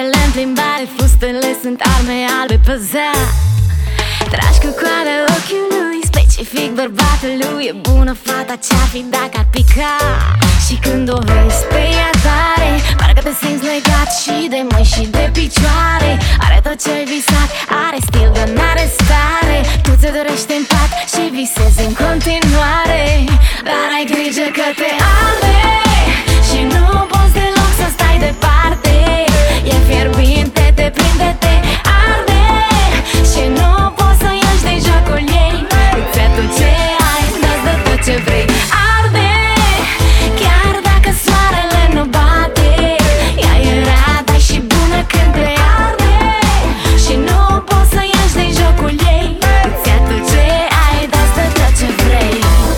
Hainele în plimbare, fustele sunt arme albe pe zea. Tragi cu coada ochiului, specific bărbatului. E bună fata ce-ar fi dacă ar pica. Și când o vezi pe ea tare, parcă te simți legat și de mâini și de picioare. Are tot ce-ai visat, are stil, dar n-are stare. Tu ți-o dorești în pat și visezi în continuare. Dar ai grijă că te arde și nu poți deloc să stai departe. E fierbinte, te prinde, te arde și nu poți să ieși de jocul ei. Îți ia tot ce ai, dați de tot ce vrei. Arde, chiar dacă soarele nu bate. Ea e rea, dar și bună când te arde și nu poți să ieși de jocul ei. Îți ia tot ce ai, dați de tot ce vrei.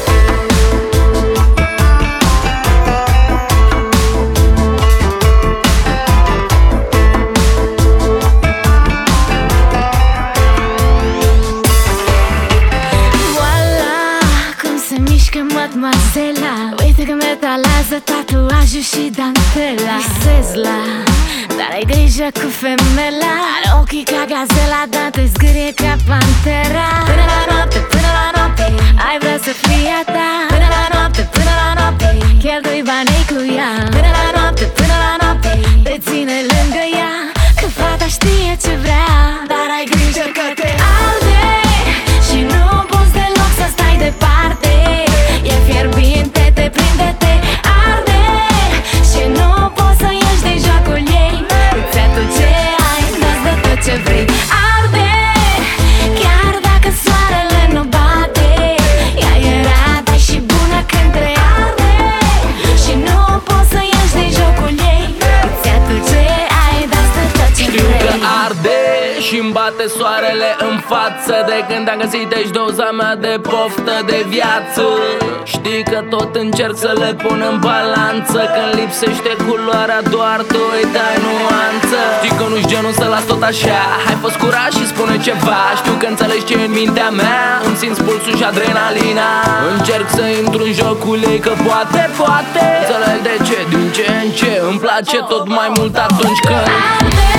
Mademoisella, uite că metalează tatuajul și dantela. Visezi la, dar ai grijă cu femela. Are ochii ca gazela, dar te zgârie ca pantera. Până la noapte, până la noapte, ai vrea să fii a ta. Până la noapte, până la noapte, cheltui banii cu ea. Până la noapte, până la noapte, te ține lângă ea. Că fata știe ce vrea, dar ai grijă că te arde și nu poți deloc să stai departe. E fierbinte, te prinde, te arde și nu poți să ieși de jocul ei. Îți ia tot ce ai, dați de tot ce vrei. Arde, chiar dacă soarele nu bate. Ea e rea, dar și bună când te arde și nu poți să ieși de jocul ei. Îți ia tot ce ai, dați de tot ce vrei. Știu că arde și-mi bate soarele în față de când am găsit aici doza mea de poftă de viață. Știi că tot încerc să le pun în balanță. Când lipsește culoarea doar tu îi dai nuanță. Știi că nu-și genul să las tot așa. Hai fă curaj și spune ceva. Știu că înțelegi ce e în mintea mea. Îmi simți pulsul și adrenalina. Încerc să intru în jocul ei că poate înțeleg de ce, din ce în ce îmi place tot mai mult atunci când Arde,